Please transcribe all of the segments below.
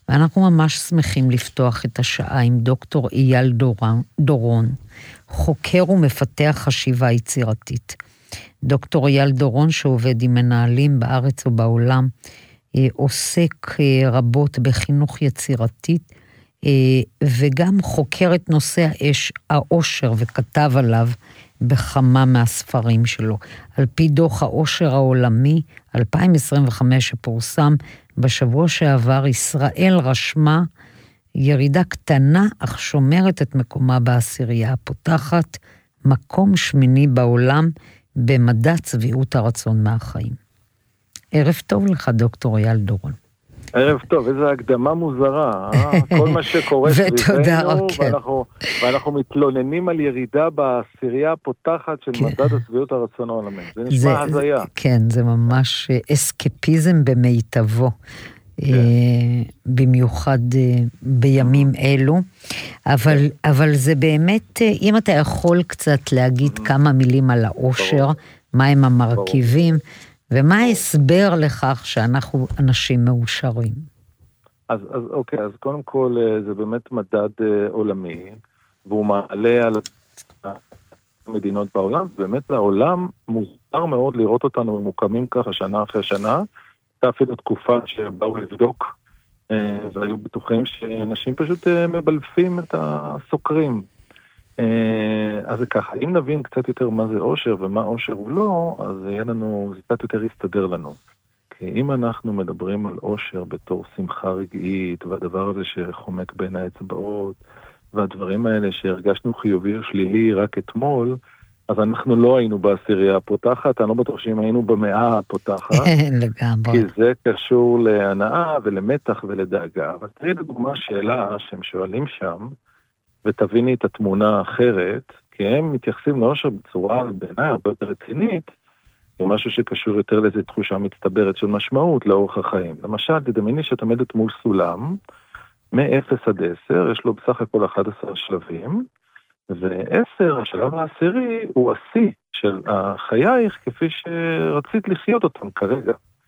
ואנחנו ממש שמחים לפתוח את השעה עם דוקטור אייל דורון, חוקר ומפתח חשיבה יצירתית. דוקטור אייל דורון, שעובד עם מנהלים בארץ ובעולם, עוסק רבות בחינוך יצירתית, וגם חוקר את נושא העושר וכתב עליו בכמה מהספרים שלו. על פי דוח העושר העולמי 2025 שפורסם בשבוע שעבר, ישראל רשמה ירידה קטנה אך שומרת את מקומה בעשירייה הפותחת, מקום שמיני בעולם במדד שביעות הרצון מהחיים. ערב טוב לך דוקטור אייל דורון. ערב טוב, איזו הקדמה מוזרה, כל מה שקורה סביבנו, ואנחנו מתלוננים על ירידה בעשירייה הפותחת של מדד השביעות הרצון העולמי. זה נשמע הזיה. כן, זה ממש אסקפיזם במיטבו, במיוחד בימים אלו, אבל זה באמת, אם אתה יכול קצת להגיד כמה מילים על העושר, מה הם המרכיבים, ומה ההסבר לכך שאנחנו אנשים מאושרים? אז אוקיי, אז קודם כל זה באמת מדד עולמי, והוא מעלה על מדינות בעולם, באמת לעולם מוזר מאוד לראות אותנו ממוקמים ככה שנה אחרי שנה, הייתה אפילו תקופה שבאו לבדוק, והיו בטוחים שאנשים פשוט מבלפים את הסוקרים. אז זה ככה, אם נבין קצת יותר מה זה עושר ומה עושר הוא לא, אז יהיה לנו, זה קצת יותר יסתדר לנו. כי אם אנחנו מדברים על עושר בתור שמחה רגעית, והדבר הזה שחומק בין האצבעות, והדברים האלה שהרגשנו חיובי או שלילי רק אתמול, אז אנחנו לא היינו בעשירייה הפותחת, אני לא בטוח שאם היינו במאה הפותחת. לגמרי. כי זה קשור להנאה ולמתח ולדאגה. אבל תראי לדוגמה שאלה שהם שואלים שם, ותביני את התמונה האחרת, כי הם מתייחסים לאושר בצורה בעיניי הרבה יותר רצינית, זה משהו שקשור יותר לאיזו תחושה מצטברת של משמעות לאורך החיים. למשל, תדמייני שאת עומדת מול סולם, מ-0 עד 10, יש לו בסך הכל 11 שלבים, ו-10, השלב העשירי, הוא השיא של חייך כפי שרצית לחיות אותם כרגע.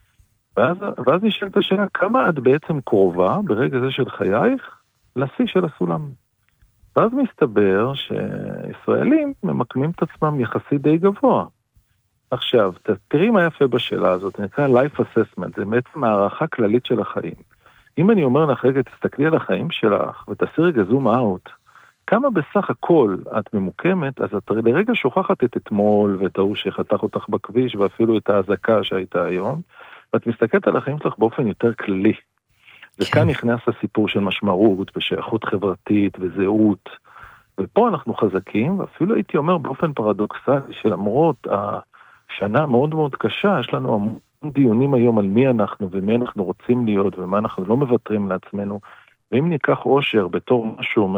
ואז נשאלת השאלה, כמה את בעצם קרובה ברגע זה של חייך לשיא של הסולם? ואז מסתבר שישראלים ממקמים את עצמם יחסית די גבוה. עכשיו, תראי מה יפה בשאלה הזאת, נקרא life assessment, זה בעצם הערכה כללית של החיים. אם אני אומר לך, רגע, תסתכלי על החיים שלך, ותעשי רגע זום אאוט, כמה בסך הכל את ממוקמת, אז את לרגע שוכחת את אתמול, ואת ההוא שחתך אותך בכביש, ואפילו את ההזקה שהייתה היום, ואת מסתכלת על החיים שלך באופן יותר כללי. וכאן נכנס הסיפור של משמעות ושייכות חברתית וזהות, ופה אנחנו חזקים, ואפילו הייתי אומר באופן פרדוקסלי שלמרות השנה מאוד מאוד קשה, יש לנו המון דיונים היום על מי אנחנו ומי אנחנו רוצים להיות ומה אנחנו לא מוותרים לעצמנו, ואם ניקח עושר בתור משהו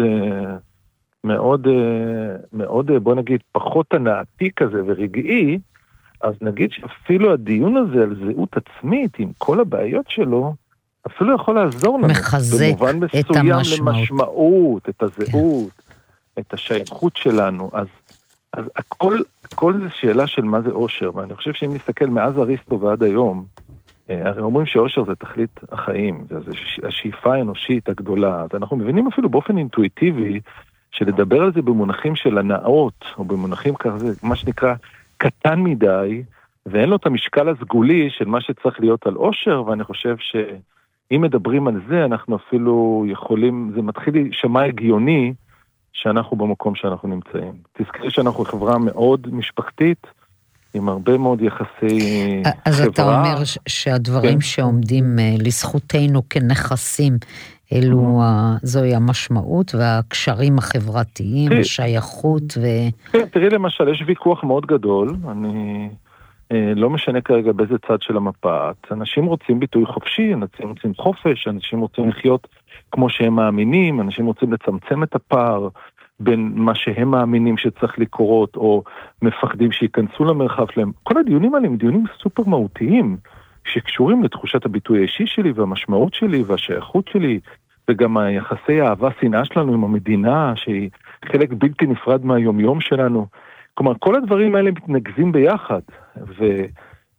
מאוד בוא נגיד פחות הנעתי כזה ורגעי, אז נגיד שאפילו הדיון הזה על זהות עצמית עם כל הבעיות שלו, אפילו יכול לעזור לנו. מחזק במובן מסוים למשמעות, את הזהות, את השייכות שלנו. אז הכל זה שאלה של מה זה עושר, ואני חושב שאם נסתכל מאז אריסטו ועד היום, הרי אומרים שעושר זה תכלית החיים, זה השאיפה האנושית הגדולה, אז אנחנו מבינים אפילו באופן אינטואיטיבי, שלדבר על זה במונחים של הנאות, או במונחים כזה, מה שנקרא קטן מדי, ואין לו את המשקל הסגולי של מה שצריך להיות על עושר, ואני חושב שאם מדברים על זה, אנחנו אפילו יכולים, זה מתחיל להישמע הגיוני, שאנחנו במקום שאנחנו נמצאים. תזכרי שאנחנו חברה מאוד משפחתית, עם הרבה מאוד יחסי אז חברה. אתה אומר שהדברים שעומדים לזכותנו כנכסים, אלו זוהי המשמעות והקשרים החברתיים, השייכות כן, תראי למשל, יש ויכוח מאוד גדול, אני לא משנה כרגע באיזה צד של המפה, אנשים רוצים ביטוי חופשי, אנשים רוצים חופש, אנשים רוצים לחיות כמו שהם מאמינים, אנשים רוצים לצמצם את הפער בין מה שהם מאמינים שצריך לקרות, או מפחדים שיכנסו למרחב שלהם. כל הדיונים האלה הם דיונים סופר מהותיים, שקשורים לתחושת הביטוי האישי שלי, והמשמעות שלי, והשייכות שלי, וגם היחסי האהבה, שנאה שלנו עם המדינה, שהיא חלק בלתי נפרד מהיומיום שלנו. כלומר, כל הדברים האלה מתנגזים ביחד,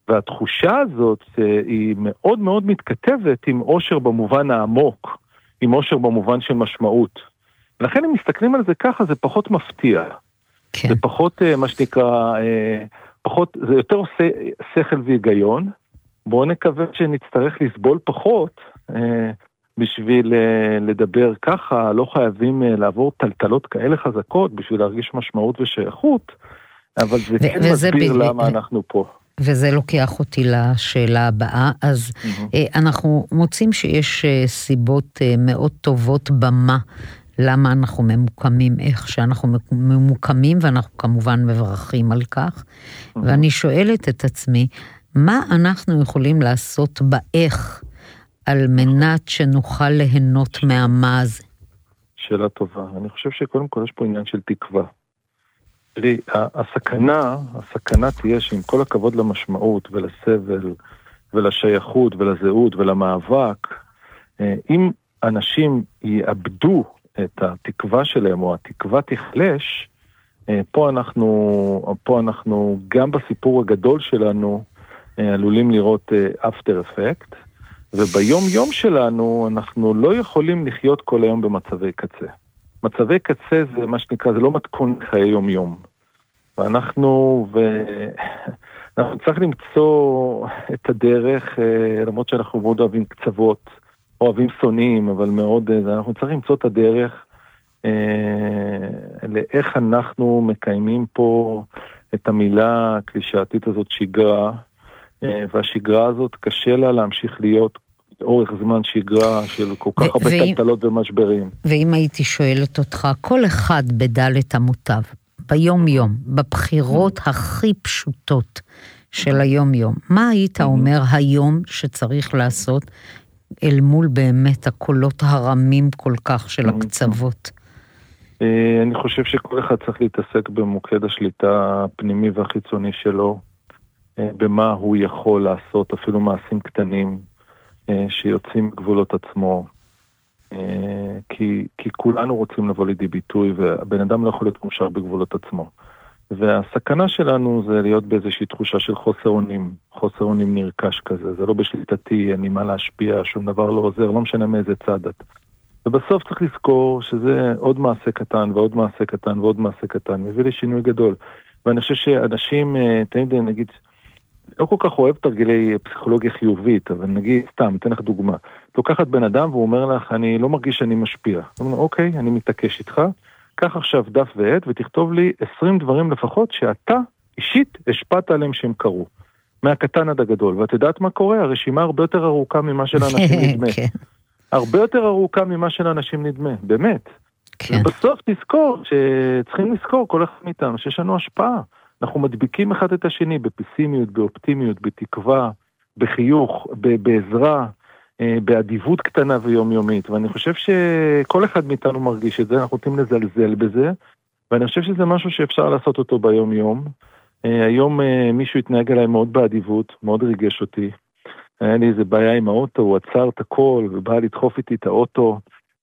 והתחושה הזאת היא מאוד מאוד מתכתבת עם עושר במובן העמוק, עם עושר במובן של משמעות. ולכן אם מסתכלים על זה ככה, זה פחות מפתיע. כן. זה פחות, מה שנקרא, זה יותר עושה שכל והיגיון. בואו נקווה שנצטרך לסבול פחות, בשביל לדבר ככה, לא חייבים לעבור טלטלות כאלה חזקות, בשביל להרגיש משמעות ושייכות, אבל זה כן מסביר למה אנחנו פה. וזה לוקח אותי לשאלה הבאה, אז אנחנו מוצאים שיש סיבות מאוד טובות במה, למה אנחנו ממוקמים, איך שאנחנו ממוקמים, ואנחנו כמובן מברכים על כך, ואני שואלת את עצמי, מה אנחנו יכולים לעשות באיך, על מנת שנוכל ליהנות מהמה הזה? שאלה טובה. אני חושב שקודם כל יש פה עניין של תקווה. תראי, הסכנה תהיה שעם כל הכבוד למשמעות ולסבל ולשייכות ולזהות ולמאבק, אם אנשים יאבדו את התקווה שלהם או התקווה תחלש, פה אנחנו גם בסיפור הגדול שלנו עלולים לראות אפטר אפקט, וביום יום שלנו אנחנו לא יכולים לחיות כל היום במצבי קצה. מצבי קצה זה מה שנקרא, זה לא מתכון חיי יום יום. ואנחנו צריך למצוא את הדרך, למרות שאנחנו מאוד אוהבים קצוות, אוהבים שונאים, אבל מאוד, אנחנו צריכים למצוא את הדרך לאיך אנחנו מקיימים פה את המילה הקלישאתית הזאת שגרה, והשגרה הזאת קשה לה להמשיך להיות אורך זמן שגרה של כל כך הרבה טלטלות ומשברים. ואם הייתי שואלת אותך, כל אחד בדלת אמותיו, ביום יום, בבחירות הכי פשוטות של היום יום, מה היית אומר היום שצריך לעשות אל מול באמת הקולות הרמים כל כך של הקצוות? אני חושב שכל אחד צריך להתעסק במוקד השליטה הפנימי והחיצוני שלו, במה הוא יכול לעשות, אפילו מעשים קטנים שיוצאים גבולות עצמו, כי כולנו רוצים לבוא לידי ביטוי, והבן אדם לא יכול להיות מאושר בגבולות עצמו. והסכנה שלנו זה להיות באיזושהי תחושה של חוסר אונים נרכש כזה, זה לא בשליטתי, אין לי מה להשפיע, שום דבר לא עוזר, לא משנה מאיזה צד את. ובסוף צריך לזכור שזה עוד מעשה קטן ועוד מעשה קטן ועוד מעשה קטן, מביא לי שינוי גדול. ואני חושב שאנשים, תמיד נגיד, לא כל כך אוהב תרגילי פסיכולוגיה חיובית, אבל נגיד, סתם, אתן לך דוגמה. לוקחת בן אדם והוא אומר לך, אני לא מרגיש שאני משפיע. הוא אומר, אוקיי, אני מתעקש איתך, קח עכשיו דף ועט ותכתוב לי 20 דברים לפחות שאתה אישית השפעת עליהם שהם קרו. מהקטן עד הגדול. ואת יודעת מה קורה? הרשימה הרבה יותר ארוכה ממה שלאנשים נדמה. הרבה יותר ארוכה ממה שלאנשים נדמה, באמת. ובסוף תזכור שצריכים לזכור כל אחד מאיתנו שיש לנו השפעה. אנחנו מדביקים אחד את השני בפסימיות, באופטימיות, בתקווה, בחיוך, בעזרה, באדיבות קטנה ויומיומית. ואני חושב שכל אחד מאיתנו מרגיש את זה, אנחנו רוצים לזלזל בזה, ואני חושב שזה משהו שאפשר לעשות אותו ביום יום. היום מישהו התנהג עליי מאוד באדיבות, מאוד ריגש אותי. היה לי איזה בעיה עם האוטו, הוא עצר את הכל ובא לדחוף איתי את האוטו,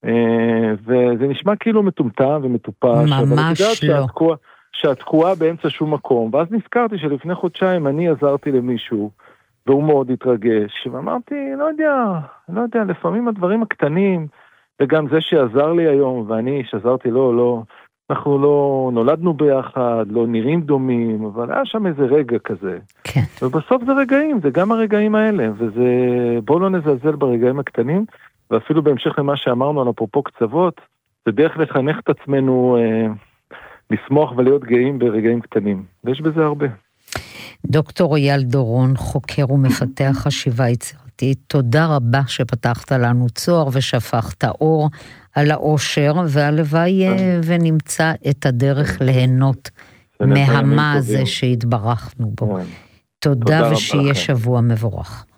וזה נשמע כאילו מטומטם ומטופש. ממש לא. שאת תקועה באמצע שום מקום, ואז נזכרתי שלפני חודשיים אני עזרתי למישהו, והוא מאוד התרגש, ואמרתי, לא יודע, לפעמים הדברים הקטנים, וגם זה שעזר לי היום, ואני שעזרתי לו, אנחנו לא נולדנו ביחד, לא נראים דומים, אבל היה שם איזה רגע כזה. כן. ובסוף זה רגעים, זה גם הרגעים האלה, בואו לא נזלזל ברגעים הקטנים, ואפילו בהמשך למה שאמרנו על אפרופו קצוות, זה דרך לחנך את עצמנו לשמוח ולהיות גאים ברגעים קטנים. ויש בזה הרבה. דוקטור אייל דורון, חוקר ומפתח חשיבה יצירתית, תודה רבה שפתחת לנו צוהר ושפכת אור על האושר, והלוואי ונמצא את הדרך ליהנות מהמה הזה שהתברכנו בו. תודה ושיהיה שבוע מבורך.